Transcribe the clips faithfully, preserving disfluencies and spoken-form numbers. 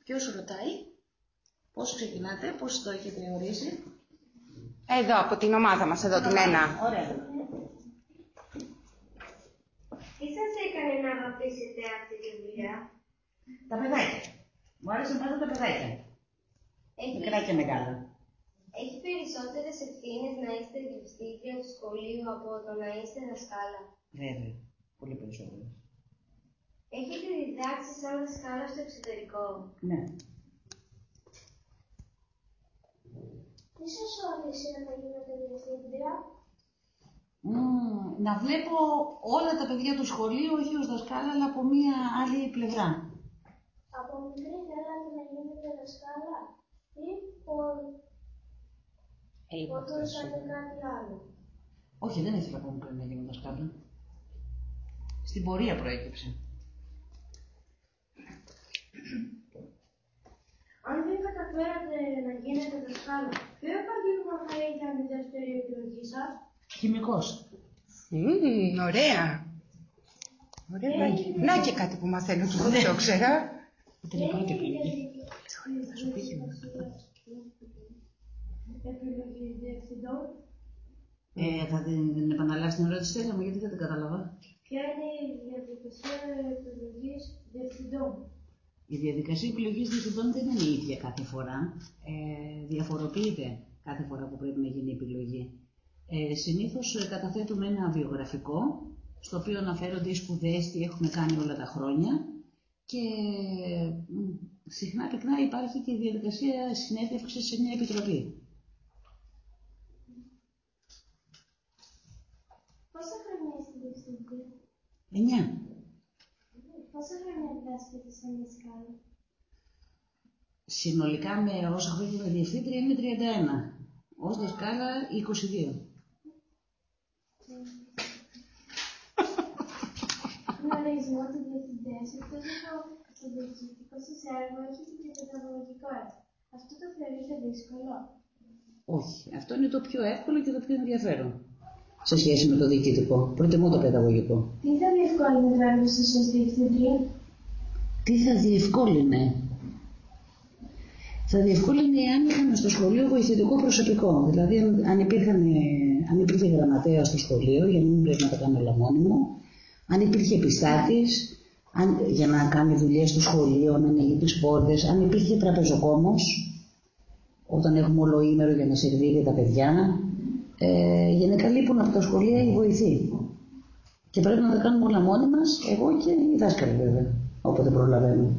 Ποιος ρωτάει? Πώς ξεκινάτε, πώς το έχετε ορίσει? Εδώ, από την ομάδα μας, εδώ την ένα. Ωραία. Τι σας έκανε να αγαπήσετε αυτή τη δουλειά? Τα παιδάκια. Μου άρεσαν πάντα τα παιδάκια. Έχει... Μικρά και μεγάλα. Έχει περισσότερες ευθύνες να είστε διευθύντρια του σχολείου από το να είστε δασκάλα? Βέβαια. Πολύ περισσότερες. Έχετε διδάξει σαν δασκάλα στο εξωτερικό? Ναι. Τι σας όρεσε να γίνετε διευθύντρια? Mm, να βλέπω όλα τα παιδιά του σχολείου, όχι ως δασκάλα, αλλά από μία άλλη πλευρά. Από μικρή θέλατε να γίνετε δασκάλα ή μπορούσατε κάτι άλλο? Όχι, δεν ήθελα από μικρή να γίνω δασκάλα. Στην πορεία προέκυψε. Αν δεν καταφέρατε να γίνετε δασκάλα, ποιο επάγγελμα θα ήταν η δεύτερη επιλογή σας? Χημικός. Mm, ωραία. Ωραία. Να, να και κάτι που μαθαίνω και εγώ δεν το ξέρα. Ήταν η πρώτη επιλογή. Θα σου πει επιλογή διευθυντών. Ε, θα την επαναλάβεις την ερώτηση, θέλαμε, γιατί δεν την κατάλαβα. Ποια είναι η διαδικασία επιλογής διευθυντών? Η διαδικασία επιλογής διευθυντών δεν είναι η ίδια κάθε φορά. Ε, διαφοροποιείται κάθε φορά που πρέπει να γίνει η επιλογή. Ε, συνήθως ε, καταθέτουμε ένα βιογραφικό, στο οποίο αναφέρονται οι σπουδές, τι έχουμε κάνει όλα τα χρόνια και ε, συχνά πυκνά υπάρχει και η διαδικασία συνέντευξης σε μια επιτροπή. Πόσα χρόνια είστε διευθυντή? Εννιά. Πόσα χρόνια διδάσκετε σαν δασκάλα? Συνολικά με όσα χρόνια με διευθύντρια είναι τριάντα ένα. Ως δασκάλα είκοσι δύο. Γνωρίζουμε ότι οι διευθυντές, εκτός από το διοικητικό σας έργο, έχετε και το παιδαγωγικό έργο. Αυτό το θεωρείτε δύσκολο? Όχι. Αυτό είναι το πιο εύκολο και το πιο ενδιαφέρον σε σχέση με το διοικητικό. Προτιμώ το παιδαγωγικό. Τι θα διευκόλυνε το έργο σας ως διευθύντρια? Τι θα διευκόλυνε? Θα διευκόλυνε αν είχαμε στο σχολείο βοηθητικό προσωπικό. Δηλαδή, αν, υπήρχαν, αν υπήρχε γραμματέα στο σχολείο, για να μην πρέπει να τα κάνω όλα μόνη μου, αν υπήρχε επιστάτης, αν, για να κάνει δουλειές στο σχολείο, να ανοίγει τις πόρτες, αν υπήρχε τραπεζοκόμος, όταν έχουμε ολοήμερο για να σερβίρει τα παιδιά, ε, για να καλύπτουν από τα σχολεία οι βοηθοί. Και πρέπει να τα κάνουμε όλα μόνοι μας, εγώ και οι δάσκαλοι βέβαια, όποτε προλαβαίνουμε.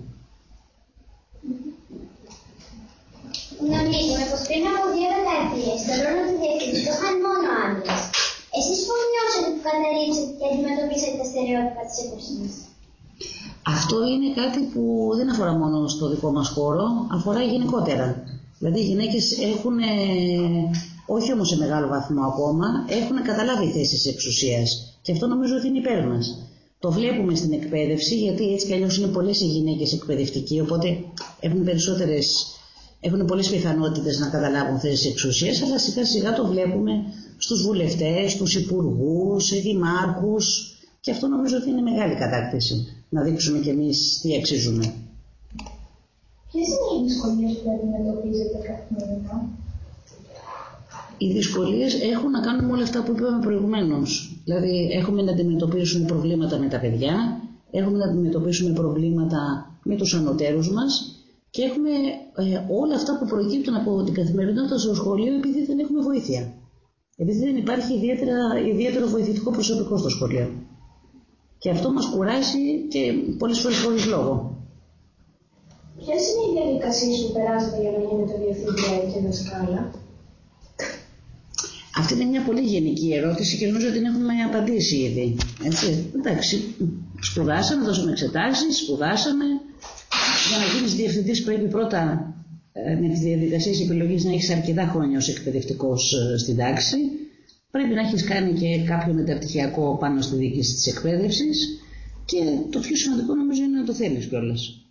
Γνωρίζουμε πως πριν από δύο δεκαετίες το ρόλο του διευθυντή το είχαν μόνο άντρες. Εσείς πώς νιώσατε που καταρρύψατε και αντιμετωπίσατε τα στερεότυπα της εποχής? Αυτό είναι κάτι που δεν αφορά μόνο στο δικό μας χώρο, αφορά γενικότερα. Δηλαδή οι γυναίκες έχουν, όχι όμως σε μεγάλο βαθμό ακόμα, έχουν καταλάβει θέσεις εξουσίας. Και αυτό νομίζω ότι είναι υπέρ μας. Το βλέπουμε στην εκπαίδευση, γιατί έτσι κι αλλιώς είναι πολλές οι γυναίκες εκπαιδευτικοί, οπότε έχουν περισσότερες. Έχουν πολλές πιθανότητες να καταλάβουν θέσεις εξουσίας, αλλά σιγά σιγά το βλέπουμε στους βουλευτές, στους υπουργούς, σε δημάρχους και αυτό νομίζω ότι είναι μεγάλη κατάκτηση, να δείξουμε κι εμείς τι αξίζουμε. Ποιες είναι οι δυσκολίες που αντιμετωπίζετε καθημερινά? Οι δυσκολίες έχουν να κάνουν με όλα αυτά που είπαμε προηγουμένως. Δηλαδή έχουμε να αντιμετωπίσουμε προβλήματα με τα παιδιά, έχουμε να αντιμετωπίσουμε προβλήματα με τους ανωτέρους μας, και έχουμε ε, όλα αυτά που προκύπτουν από την καθημερινότητα στο σχολείο επειδή δεν έχουμε βοήθεια. Επειδή δεν υπάρχει ιδιαίτερα, ιδιαίτερο βοηθητικό προσωπικό στο σχολείο. Και αυτό μας κουράζει και πολλές φορές χωρίς λόγο. Ποιες είναι οι διαδικασίες που περάσατε για να γίνετε διευθύντρια και δασκάλα? Αυτή είναι μια πολύ γενική ερώτηση και νομίζω ότι την έχουμε απαντήσει ήδη. Έτσι, εντάξει, σπουδάσαμε, δώσαμε εξετάσεις, σπουδάσαμε. Για να γίνεις διευθυντής πρέπει πρώτα με τις διαδικασίες επιλογής να έχεις αρκετά χρόνια ως εκπαιδευτικός στην τάξη. Πρέπει να έχεις κάνει και κάποιο μεταπτυχιακό πάνω στη διοίκηση της εκπαίδευσης και το πιο σημαντικό νομίζω είναι να το θέλεις κιόλας.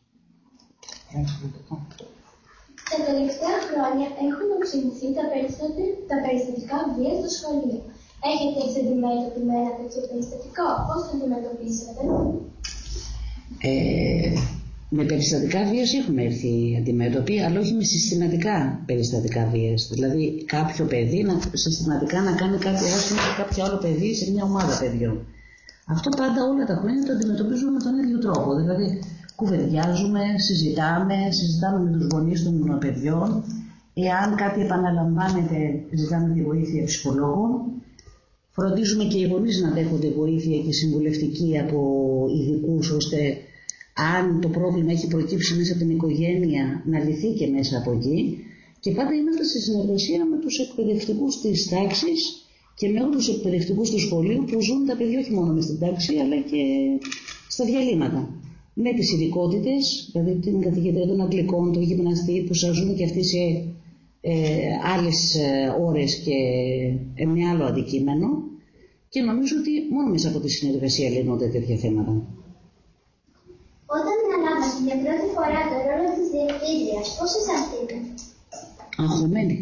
Τα τελευταία χρόνια έχουν οξυνθεί τα, τα περιστατικά βίας στο σχολείο. Έχετε έρθει αντιμέτωποι με ένα τέτοιο περιστατικό? Πώς το αντιμετωπίσατε? Ε, Με περιστατικά βίας έχουμε έρθει αντιμέτωποι, αλλά όχι με συστηματικά περιστατικά βίας. Δηλαδή κάποιο παιδί να, συστηματικά να κάνει κάτι άσχημο σε κάποιο άλλο παιδί σε μια ομάδα παιδιών. Αυτό πάντα όλα τα χρόνια το αντιμετωπίζουμε με τον ίδιο τρόπο. Δηλαδή κουβεντιάζουμε, συζητάμε, συζητάμε με τους γονείς των παιδιών. Εάν κάτι επαναλαμβάνεται, ζητάμε τη βοήθεια ψυχολόγων. Φροντίζουμε και οι γονείς να δέχονται βοήθεια και συμβουλευτική από ειδικούς, ώστε αν το πρόβλημα έχει προκύψει μέσα από την οικογένεια, να λυθεί και μέσα από εκεί. Και πάντα είμαστε σε συνεργασία με τους εκπαιδευτικούς της τάξης και με όλους τους εκπαιδευτικούς του σχολείου που ζουν τα παιδιά όχι μόνο μες στην τάξη, αλλά και στα διαλύματα. Με τις ειδικότητες, δηλαδή την καθηγήτρια των Αγγλικών, τον γυμναστή, που σας ζουν και αυτοί σε ε, άλλες ε, ώρες και ε, με άλλο αντικείμενο. Και νομίζω ότι μόνο μέσα από τη συνεργασία λύνονται τέτοια θέματα. Όταν αναλάβατε για πρώτη φορά το ρόλο της διευθύντριας, πώς αισθανθείτε? Αγχωμένη.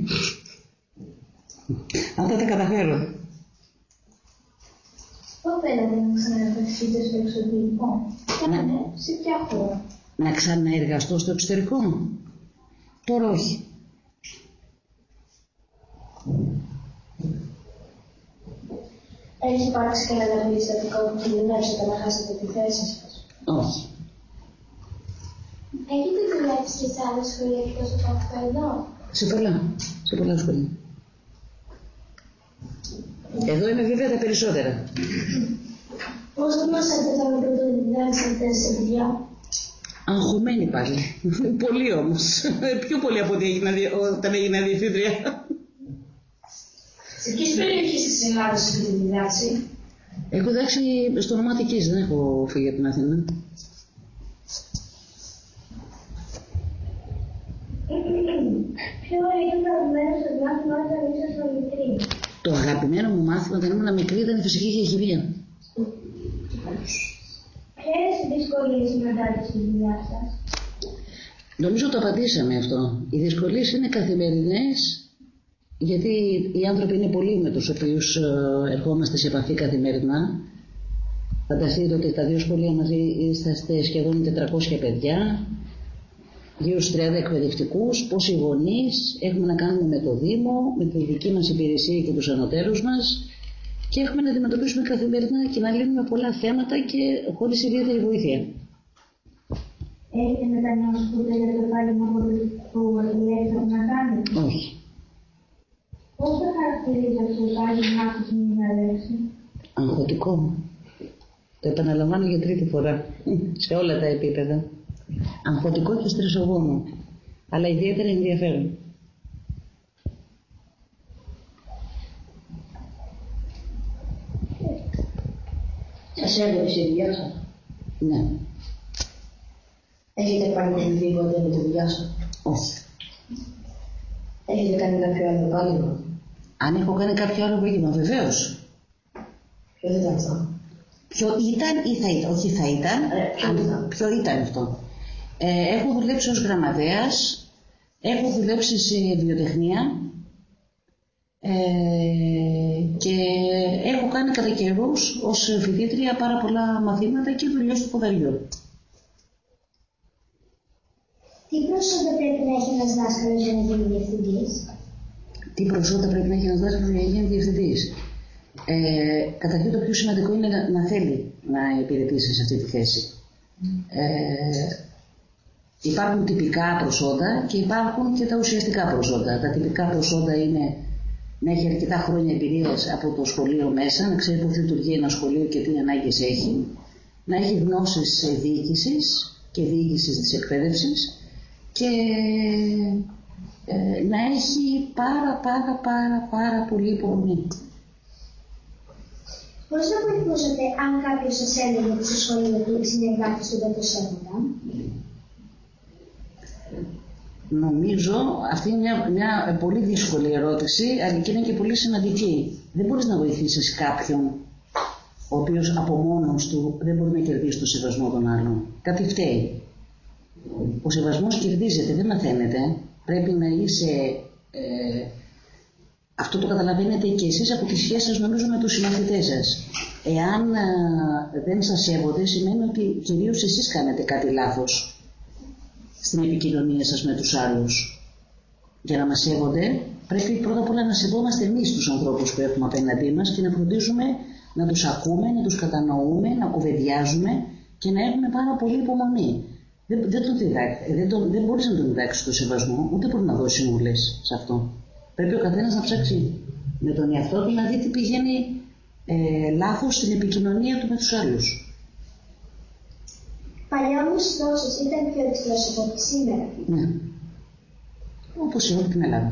Αν θα τα καταφέρω. Πώς θέλατε να ξαναεργαστείτε στο εξωτερικό? Και να ναι, σε ποια χώρα? Να ξαναεργαστώ στο εξωτερικό? Τώρα όχι. Έχει υπάρξει κανένα περιστατικό που κινδυνεύσατε να χάσετε τη θέση σας? Όχι. Έχετε δουλέψει και σε άλλα σχολεία εκτός από αυτό εδώ? Σε πολλά. Σε πολλά σχολεία. Εδώ είναι βέβαια τα περισσότερα. Πώς γνώσατε όταν πρωτοδιδάξατε σε παιδιά? Αγχωμένη πάλι. Πολύ όμως. Πιο πολύ από ό,τι όταν έγινα διευθύντρια. Σε ποιες περιοχές της Ελλάδας έχετε διδάξει? Έχω διδάξει στο όνομα Αττικής, δεν έχω φύγει από την Αθήνα. Ποιο είναι το αγαπημένο σας μάθημα όταν ήσασταν μικρή? Το αγαπημένο μου μάθημα όταν ήμουν μικρή ήταν η φυσική και η χημεία. Ποιες δυσκολίες συναντάτε στη δουλειά σας? Νομίζω το απαντήσαμε αυτό. Οι δυσκολίες είναι καθημερινές, γιατί οι άνθρωποι είναι πολλοί με τους οποίους ερχόμαστε σε επαφή καθημερινά. Φανταστείτε ότι τα δύο σχολεία μαζί είσαστε σχεδόν τετρακόσια παιδιά, γύρω στους τριάντα εκπαιδευτικούς, πόσοι γονείς, έχουμε να κάνουμε με το Δήμο, με τη δική μας υπηρεσία και τους ανωτέρους μας και έχουμε να αντιμετωπίσουμε καθημερινά και να λύνουμε πολλά θέματα και χωρίς ιδιαίτερη βοήθεια. Έχετε μετανιώσει ποτέ για το επάγγελμα που επιλέξατε να κάνετε? Όχι. Πώς θα χαρακτηρίζει αυτό το επάγγελμά σας με μια λέξη? Αγχωτικό. Το επαναλαμβάνω για τρίτη φορά, σε όλα τα επίπεδα. Αγχωτικό και στρεσογόνο, αλλά ιδιαίτερα ενδιαφέρον. Σας έδωσε η δουλειά σας? Ναι. Έχετε παρακολουθεί ποτέ με τη δουλειά σας? Όχι. Έχετε κάνει κάποιο άλλο επάγγελμα? Αν έχω κάνει κάποιο άλλο επάγγελμα, βεβαίως. Ποιο ήταν αυτό? Ποιο ήταν ή θα ήταν? Όχι θα ήταν. Ε, ποιο αν, ήταν? Ποιο ήταν αυτό? Ε, έχω δουλέψει ως γραμματέας, έχω δουλέψει σε βιοτεχνία ε, και έχω κάνει κατά καιρούς ως φοιτήτρια πάρα πολλά μαθήματα και δουλειές του ποδαριού. Τι προσόντα πρέπει να έχει ένας δάσκαλος για να γίνει διευθυντής? Τι προσόντα πρέπει να έχει ένας δάσκαλος για να γίνει διευθυντής? Ε, καταρχήν το πιο σημαντικό είναι να, να θέλει να υπηρετήσει σε αυτή τη θέση. Ε, υπάρχουν τυπικά προσόντα και υπάρχουν και τα ουσιαστικά προσόντα. Τα τυπικά προσόντα είναι να έχει αρκετά χρόνια εμπειρίας από το σχολείο μέσα, να ξέρει πώς λειτουργεί ένα σχολείο και τι ανάγκες έχει, να έχει γνώσεις διοίκησης και διοίκησης της εκπαίδευσης και ε, να έχει πάρα πάρα πάρα πάρα πολύ υπομονή. Πώς θα βοηθούσατε αν κάποιος σας έλεγε ότι στο σχολείο του οι συνεργάτες του δεν το σέβονταν? Νομίζω αυτή είναι μια, μια πολύ δύσκολη ερώτηση, αλλά και είναι και πολύ σημαντική. Δεν μπορείς να βοηθήσεις κάποιον ο οποίος από μόνος του δεν μπορεί να κερδίσει το σεβασμό των άλλων. Κάτι φταίει. Ο σεβασμός κερδίζεται, δεν μαθαίνεται. Πρέπει να είσαι... Ε, αυτό το καταλαβαίνετε και εσείς από τις σχέσεις σας, νομίζω, με τους συμμαθητές σας. Εάν ε, δεν σας σέβονται, σημαίνει ότι κυρίως εσείς κάνετε κάτι λάθος. στην επικοινωνία σας με τους άλλους. Για να μας σέβονται, πρέπει πρώτα απ' όλα να σεβόμαστε εμείς τους ανθρώπους που έχουμε απέναντί μας και να φροντίζουμε να τους ακούμε, να τους κατανοούμε, να κουβεντιάζουμε και να έχουμε πάρα πολύ υπομονή. Δεν, δεν, το διδάξει, δεν, το, δεν μπορείς να τον διδάξεις το σεβασμό, ούτε μπορεί να δώσει συμβουλές σε αυτό. Πρέπει ο καθένας να ψάξει με τον εαυτό του να δει τι πηγαίνει ε, λάθος στην επικοινωνία του με τους άλλους. Παλιά όμως οι δόσεις ήταν πιο υψηλές από ό,τι σήμερα. Ναι. Όπως σε όλη την Ελλάδα.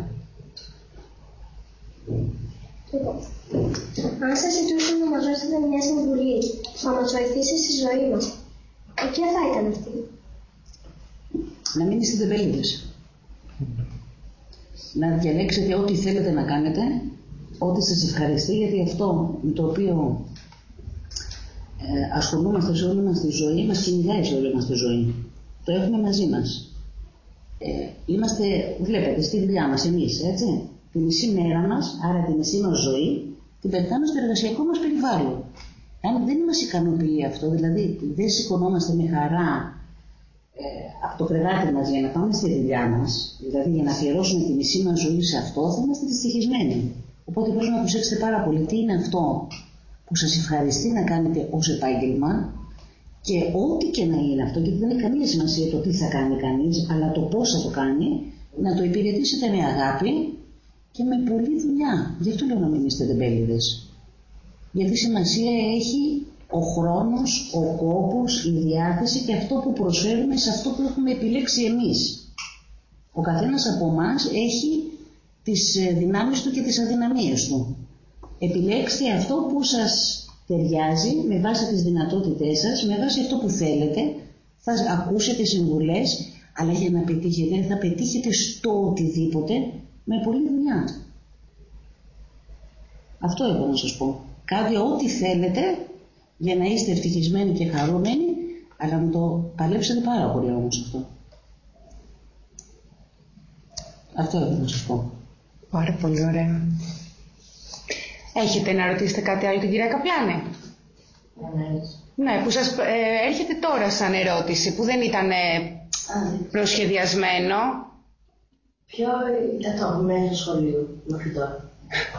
Λοιπόν, αν σας ζητούσαν να μας δώσετε μια συμβουλή να μας βοηθήσει στη ζωή μας, ποια θα ήταν αυτή? Να μην είστε τεμπέληδες. Να διαλέξετε ό,τι θέλετε να κάνετε, ό,τι σας ευχαριστεί, γιατί αυτό με το οποίο ε, ασχολούμαστε σε όλη μας τη ζωή, μας κυνηγάει σε όλη μας τη ζωή. Το έχουμε μαζί μας. Ε, είμαστε, βλέπετε, στη δουλειά μας εμείς, έτσι. Τη μισή μέρα μας, άρα τη μισή μας ζωή, την πετάμε στο εργασιακό μας περιβάλλον. Αν δεν μας ικανοποιεί αυτό, δηλαδή δεν σηκωνόμαστε με χαρά ε, από το κρεβάτι μας για να πάμε στη δουλειά μας, δηλαδή για να αφιερώσουμε τη μισή μας ζωή σε αυτό, θα είμαστε δυστυχισμένοι. Οπότε πρέπει να προσέξετε πάρα πολύ τι είναι αυτό που σας ευχαριστεί να κάνετε ως επάγγελμα και ό,τι και να είναι αυτό, γιατί δεν έχει καμία σημασία το τι θα κάνει κανείς, αλλά το πώς θα το κάνει, να το υπηρετήσετε με αγάπη και με πολλή δουλειά. Γι' αυτό λέω να μην είστε τεμπέληδες. Γιατί σημασία έχει ο χρόνος, ο κόπος, η διάθεση και αυτό που προσφέρουμε σε αυτό που έχουμε επιλέξει εμείς. Ο καθένας από εμάς έχει τις δυνάμεις του και τις αδυναμίες του. Επιλέξτε αυτό που σας ταιριάζει με βάση τις δυνατότητές σας, με βάση αυτό που θέλετε, θα ακούσετε συμβουλές, αλλά για να πετύχετε θα πετύχετε στο οτιδήποτε με πολλή δουλειά. Αυτό έχω να σας πω. Κάντε ό,τι θέλετε για να είστε ευτυχισμένοι και χαρούμενοι, αλλά να το παλέψετε πάρα πολύ όμως αυτό. Αυτό έχω να σας πω. Πάρα πολύ ωραία. Έχετε να ρωτήσετε κάτι άλλο την κυρία Καπλάνη? Ναι, που σας ε, έρχεται τώρα σαν ερώτηση, που δεν ήταν ε, προσχεδιασμένο. Ποιο ήταν το αγαπημένο σχολείο μέχρι τώρα?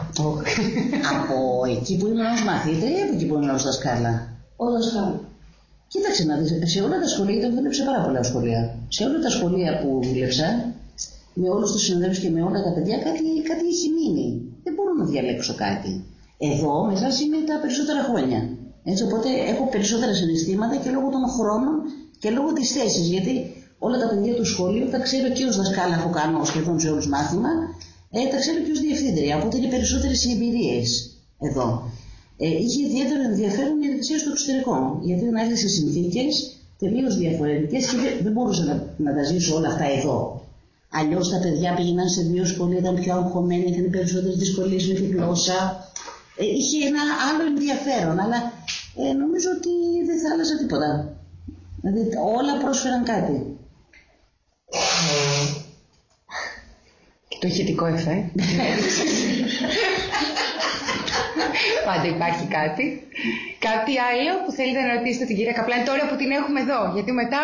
Από εκεί που ήμουν ως μαθήτρια ή από εκεί που ήμουν ως δασκάλα? Ως δασκάλα. Κοίταξε να δεις, σε όλα τα σχολεία, γιατί δούλεψα πάρα πολλά σχολεία. Σε όλα τα σχολεία που δούλεψα, με όλους τους συναδέλφους και με όλα τα παιδιά, κάτι, κάτι έχει μείνει. Δεν μπορώ να διαλέξω κάτι. Εδώ μέσα είναι τα περισσότερα χρόνια. Έτσι, οπότε έχω περισσότερα συναισθήματα και λόγω των χρόνων και λόγω της θέσης. Γιατί όλα τα παιδιά του σχολείου τα ξέρω και ως δασκάλα που κάνω σχεδόν σε όλους μάθημα, ε, τα ξέρω και ως διευθύντρια. Οπότε είναι περισσότερες οι εμπειρίες εδώ. Ε, είχε ιδιαίτερο ενδιαφέρον η εργασία στο εξωτερικό. Γιατί ήταν άλλες οι συνθήκες τελείως διαφορετικές και δεν, δεν μπορούσα να, να τα ζήσω όλα αυτά εδώ. Αλλιώς τα παιδιά πήγαιναν σε δύο σχολεία, ήταν πιο αγχωμένοι, είχαν περισσότερες δυσκολίες με τη γλώσσα. Ε, είχε ένα άλλο ενδιαφέρον, αλλά ε, νομίζω ότι δεν θα άλλαζα τίποτα. Δηλαδή όλα πρόσφεραν κάτι. Και το ηχητικό εφέ. Πάντα υπάρχει κάτι. Κάτι άλλο που θέλετε να ρωτήσετε την κυρία Καπλάνη τώρα που την έχουμε εδώ, γιατί μετά...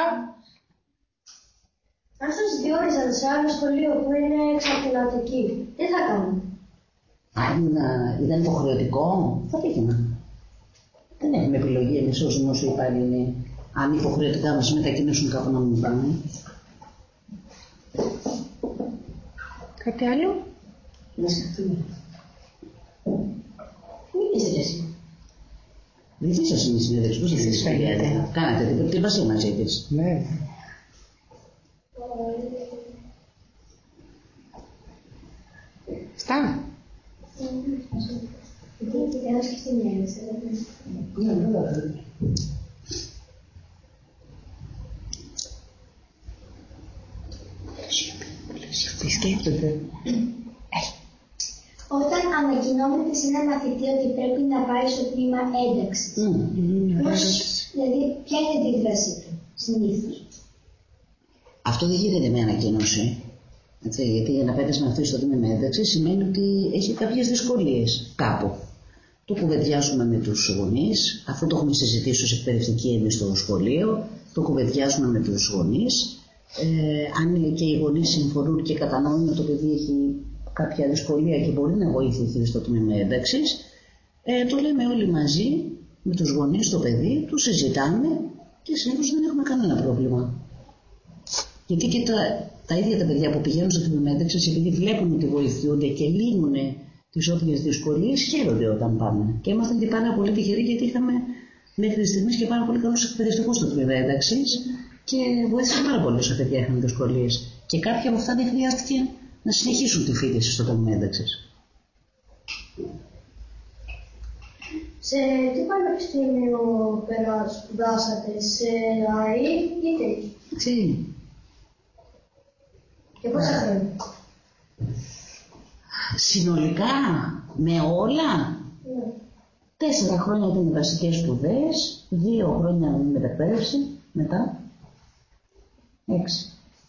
Αν σας διόριζαν σε άλλο σχολείο που είναι εξαρτηνατική, τι θα κάνουν? Αν ήταν υποχρεωτικό, θα πήγαινα. Δεν έχουμε επιλογή εμείς ως δημόσιο υπάλληλοι, αν υποχρεωτικά μας μετακινήσουν κάπου να μην πάμε. Κάτι άλλο? Να σκεφτούμε. Μην είστε κι εσύ. Δική σας είναι η συνέντευξη, πώς θα σας φαίνεται? Κάνατε την προετοιμασία μαζί της. Ναι. Στά. Τι σκέφτονται? Όταν ανακοινώνεται σε ένα μαθητή ότι πρέπει να πάει στο τμήμα ένταξης, δηλαδή ποια είναι η αντίδρασή του συνήθως? Αυτό δεν γίνεται με ανακοίνωση. Έτσι, γιατί για να πέτας με αυτή στο τμήμα ένταξη σημαίνει ότι έχει κάποιες δυσκολίες κάπου. Το κουβεντιάζουμε με τους γονείς, αφού το έχουμε συζητήσει ως εκπαιδευτικοί εμείς στο σχολείο, το κουβεντιάζουμε με τους γονείς ε, αν και οι γονείς συμφωνούν και κατανοούν ότι το παιδί έχει κάποια δυσκολία και μπορεί να βοηθηθεί στο τμήμα ένταξης, ε, το λέμε όλοι μαζί με τους γονείς, το παιδί, το συζητάμε και συνήθως δεν έχουμε κανένα πρόβλημα. Γιατί και τα, τα ίδια τα παιδιά που πηγαίνουν στο τμήμα ένταξης, επειδή βλέπουν ότι βοηθούνται και λύνουν τις όποιες δυσκολίες, χαίρονται όταν πάνε. Και ήμασταν και πάρα πολύ τυχεροί, γιατί είχαμε μέχρι στιγμής και πάρα πολύ καλούς εκπαιδευτικούς στο τμήμα ένταξης και βοήθησαν πάρα πολύ όσα παιδιά είχαν δυσκολίες. Και κάποια από αυτά δεν χρειάστηκε να συνεχίσουν τη φοιτηση στο τμήμα ένταξης. Σε τι πανεπιστήμιο σπουδάσατε, σε ΑΕ ή τι? Τι. Και πόσα χρόνια? Συνολικά, με όλα, Ναι. τέσσερα χρόνια ήταν οι βασικές σπουδές, δύο χρόνια μετακπαίδευση, μετά, έξι.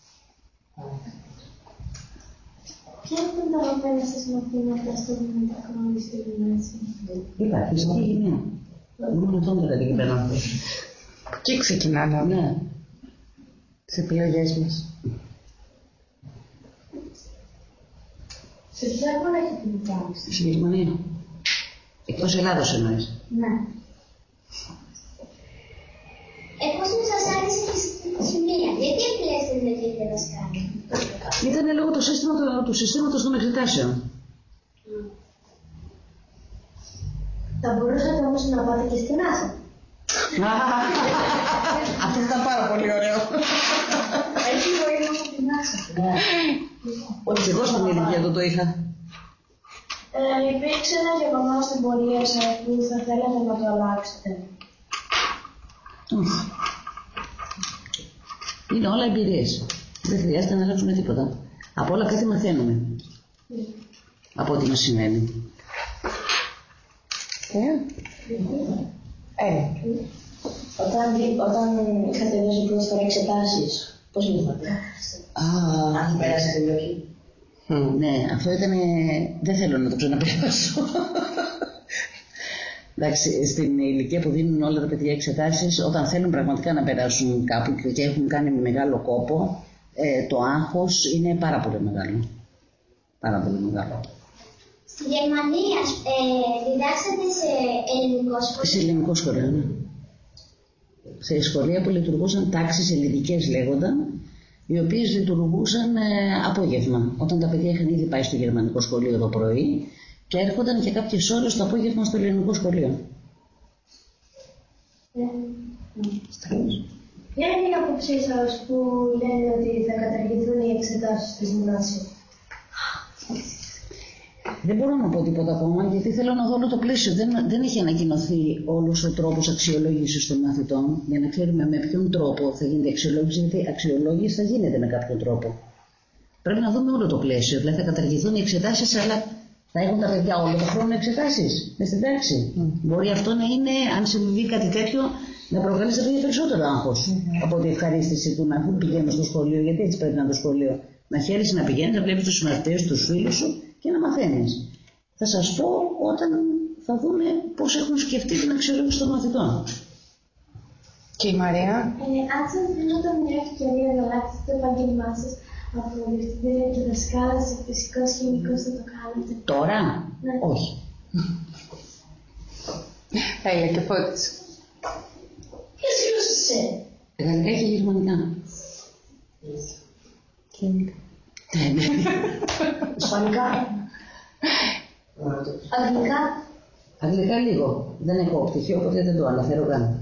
Ποια ήταν τα αγαπημένα σας μαθήματα στο μετακόμιση στη γυμνάσια? Είπα, φυσική χημεία. Μόνο αυτόν το λέει και πέρα. Εκεί ξεκινάνε όλα. Ναι. Τις επιλογές μας. Σε ποια χώρα έχετε μετακόμιση? Στη Γερμανία. Εκτός Ελλάδος εννοείς. Ναι. Εφόσον σας άρεσε η χημεία, γιατί επιλέξατε να γίνετε δασκάλοι? Ήταν λόγω του, σύστημα, του, του συστήματος των εξετάσεων. Θα μπορούσατε όμως να πάτε και στην Άσα. Αυτό ήταν πάρα πολύ ωραίο. Έχει βοήθεια από την Άσα. Όχι, εγώ στην ηλικία του το είχα. Ε, υπήρξε ένα γεγονός στην πορεία σας που θα θέλατε να το αλλάξετε? Είναι όλα εμπειρίες. Δεν χρειάζεται να αλλάξουμε τίποτα. Από όλα κάτι μαθαίνουμε. Mm. Από ό,τι μας συμβαίνει. Ε, ε. Όταν, όταν είχατε δώσει πρώτη φορά εξετάσεις, πώς νιώθατε? Α, Αν πέρασατε ή όχι? ναι, αυτό ήταν. Δεν θέλω να το ξαναπεράσω. Εντάξει, στην ηλικία που δίνουν όλα τα παιδιά εξετάσεις, όταν θέλουν πραγματικά να περάσουν κάπου και έχουν κάνει μεγάλο κόπο, ε, το άγχος είναι πάρα πολύ μεγάλο. Πάρα πολύ μεγάλο. Στη Γερμανία ε, διδάξατε σε ελληνικό σχολείο? Σε ελληνικό σχολείο, ναι. Σε σχολεία που λειτουργούσαν τάξεις ελληνικές λέγονταν, οι οποίες λειτουργούσαν ε, απόγευμα, όταν τα παιδιά είχαν ήδη πάει στο γερμανικό σχολείο το πρωί και έρχονταν και κάποιες ώρες το απόγευμα στο ελληνικό σχολείο. Ποια είναι η άποψή σας που λένε ότι θα καταργηθούν οι εξετάσεις της γυμνάσιου? Δεν μπορώ να πω τίποτα ακόμα, γιατί θέλω να δω όλο το πλαίσιο. Δεν, δεν έχει ανακοινωθεί όλος ο τρόπος αξιολόγησης των μαθητών, για να ξέρουμε με ποιον τρόπο θα γίνεται η αξιολόγηση, γιατί αξιολόγηση θα γίνεται με κάποιον τρόπο. Πρέπει να δούμε όλο το πλαίσιο. Δηλαδή θα καταργηθούν οι εξετάσεις, αλλά θα έχουν τα παιδιά όλο το χρόνο εξετάσεις μες στην τάξη. Mm. Μπορεί αυτό να είναι, αν συμβεί κάτι τέτοιο, να προκαλεί στα παιδιά περισσότερο άγχος mm-hmm. από τη ευχαρίστηση του να πηγαίνουν στο σχολείο. Γιατί έτσι πρέπει να είναι το σχολείο. Να χαίρεσαι να πηγαίνεις, να βλέπεις τους συμμαθητές, τους φίλους σου και να μαθαίνεις. Θα σας πω όταν θα δούμε πώς έχουν σκεφτεί την αξιολόγηση των μαθητών. Και η Μαρία. Ε, αν σας δίνονταν μια ευκαιρία να αλλάξετε το επάγγελμά σας από διευθυντήρια και δασκάλα σε φυσικός χημικός, θα το κάνετε? Τώρα, ναι. Όχι. Έλα και Φώτης. Ποιες γλώσσες είσαι? Γαλλικά και γερμανικά. Και Ισπανικά. Αγγλικά? Αγγλικά λίγο. Δεν έχω πτυχίο, οπότε δεν το αναφέρω καν.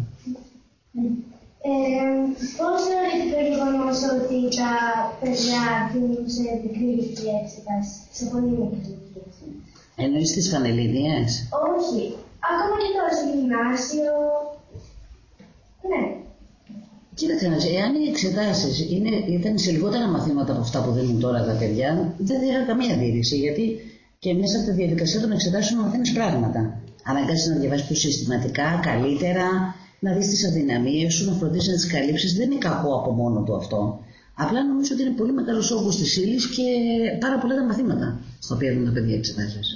Ε, πώς θεωρείτε το γεγονός ότι τα παιδιά δίνουν σε μικρή ηλικία εξετάσεις, σε πολύ μικρή ηλικία εξετάσεις? Εννοείς τις Πανελληνίες? Όχι. Ακόμα και τώρα στο γυμνάσιο. Ναι. Κοίταξε να δεις, εάν οι εξετάσεις είναι, ήταν σε λιγότερα μαθήματα από αυτά που δίνουν τώρα τα παιδιά, δεν θα είχα καμία αντίρρηση, γιατί και μέσα από τη διαδικασία των εξετάσεων μαθαίνεις πράγματα. Αναγκάζεσαι να διαβάσεις πιο συστηματικά, καλύτερα, να δεις τις αδυναμίες σου, να φροντίσεις να τις καλύψεις. Δεν είναι κακό από μόνο του αυτό. Απλά νομίζω ότι είναι πολύ μεγάλος όγκος της ύλης και πάρα πολλά τα μαθήματα στα οποία δίνουν τα παιδιά εξετάσεις.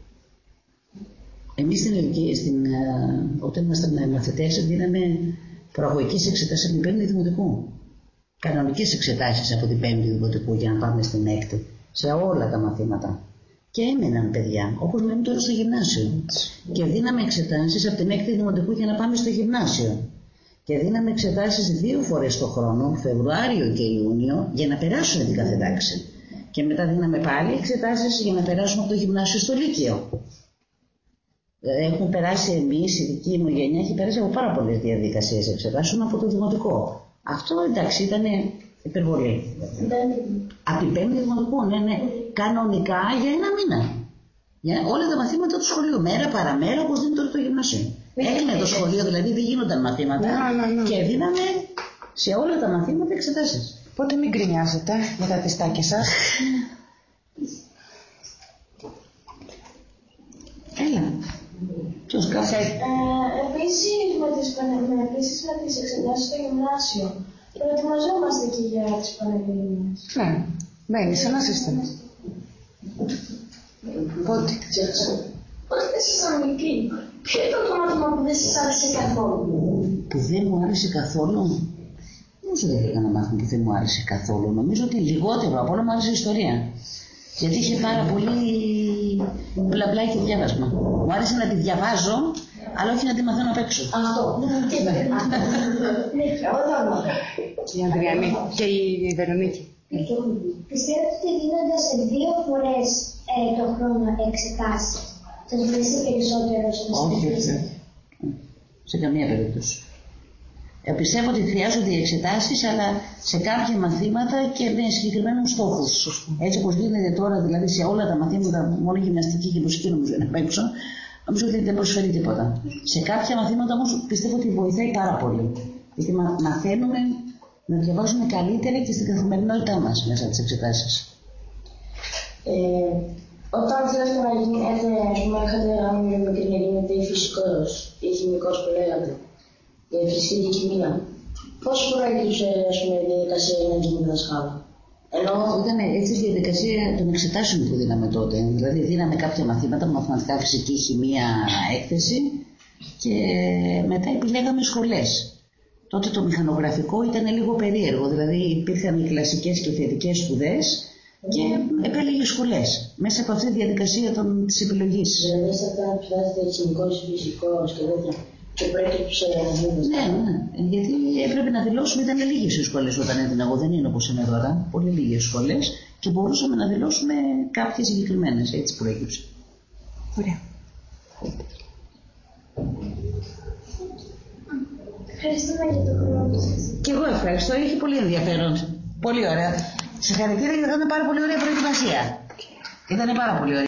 Εμείς στην ηλικία, στην, όταν ήμασταν μαθητές, δίναμε προαγωγικές εξετάσεις από την πέμπτη δημοτικού. κανονικές εξετάσεις από την πέμπτη δημοτικού για να πάμε στην έκτη, σε όλα τα μαθήματα. Και έμειναν παιδιά, όπως μένουν τώρα στο γυμνάσιο. Και δίναμε εξετάσεις από την έκτη δημοτικού για να πάμε στο γυμνάσιο. Και δίναμε εξετάσεις δύο φορές το χρόνο, Φεβρουάριο και Ιούνιο, για να περάσουν την κάθε τάξη. Και μετά δίναμε πάλι εξετάσεις για να περάσουμε από το γυμνάσιο στο Λύκειο. Έχουμε περάσει εμείς, η δική μου γενιά, έχει περάσει από πάρα πολλές διαδικασίες εξετάσεων από το δημοτικό. Αυτό εντάξει ήταν υπερβολή. Από την πέμπτη δημοτικού, ναι, ναι. Κανονικά για ένα μήνα. Για όλα τα μαθήματα του σχολείου, μέρα παραμέρα, όπως δίνει τώρα το γυμνάσιο. Έκλεινε το σχολείο, δηλαδή δεν γίνονταν μαθήματα Να, να, να. και δίναμε σε όλα τα μαθήματα εξετάσεις. Οπότε μην γκρινιάζετε για τα τεστάκια σας. Έλα. Ποιος κάθε. Επίσης με τις, επίσης με τις εξετάσεις στο γυμνάσιο, προετοιμαζόμαστε και για τις Πανελλήνιες. Ναι, μπαίνει σε ένα σύστημα. Πότε. Όταν ήσασταν μικροί, ποιο ήταν το μάθημα που δεν σας άρεσε καθόλου? Που δεν μου άρεσε καθόλου. Νομίζω δεν είχα ένα μάθημα που δεν μου άρεσε καθόλου. Νομίζω ότι λιγότερο από όλα μου άρεσε η ιστορία. Γιατί είχε πάρα πολύ μπλα μπλα και διάβασμα. Μου άρεσε να τη διαβάζω, αλλά όχι να τη μαθαίνω απ' έξω. Αυτό. Η Ανδριανή και η Βερονίκη. Πιστεύετε ότι δίνονται σε δύο φορές ε, το χρόνο εξετάσεις? Σας βρίσκει περισσότερο στο Όχι, όχι. Σε καμία περίπτωση. Ε, πιστεύω ότι χρειάζονται οι εξετάσεις, αλλά σε κάποια μαθήματα και με συγκεκριμένους στόχους. Έτσι όπως γίνεται τώρα, δηλαδή σε όλα τα μαθήματα, μόνο γυμναστική και μουσική νομίζω είναι απ' έξω, νομίζω ότι δεν προσφέρει τίποτα. Σε κάποια μαθήματα όμως πιστεύω ότι βοηθάει πάρα πολύ. Γιατί μα, μαθαίνουμε να διαβάζουμε καλύτερα και στην καθημερινότητά μας μέσα από τις εξετάσεις. Ε, όταν θέλετε να γίνετε, ας πούμε, είχατε γάμει μικρή να γίνετε φυσικός ή χημικός που λέγατε, για φυσική και χημεία, πώς προέκυψε, ας πούμε, η διαδικασία να γίνει δασκάλα? Ενώ ήταν έτσι η διαδικασία των εξετάσεων που δίναμε τότε. Δηλαδή δίναμε κάποια μαθήματα, μαθηματικά, φυσική, χημεία, έκθεση και μετά επιλέγαμε σχολές. Τότε το μηχανογραφικό ήταν λίγο περίεργο, δηλαδή υπήρχαν οι κλασικές και οι θετικές σπουδές και επέλεγε σχολές μέσα από αυτή τη διαδικασία των, της επιλογής. Δηλαδή σε αυτά που φτάσετε χημικός, φυσικός και τέτοια και προέκυψε να γίνει. Ναι, ναι, γιατί έπρεπε να δηλώσουμε, ήταν λίγες οι σχολές όταν έδινα εγώ, δεν είναι όπως είναι τώρα, πολύ λίγες σχολές και μπορούσαμε να δηλώσουμε κάποιες συγκεκριμένες, έτσι προέκυψε. Ωραία. Ευχαριστούμε για το χρόνο σας. Και εγώ ευχαριστώ, είχε πολύ ενδιαφέρον. Πολύ ωραία. Συγχαρητήρια γιατί ήταν πάρα πολύ ωραία προετοιμασία. Ήταν πάρα πολύ ωραία.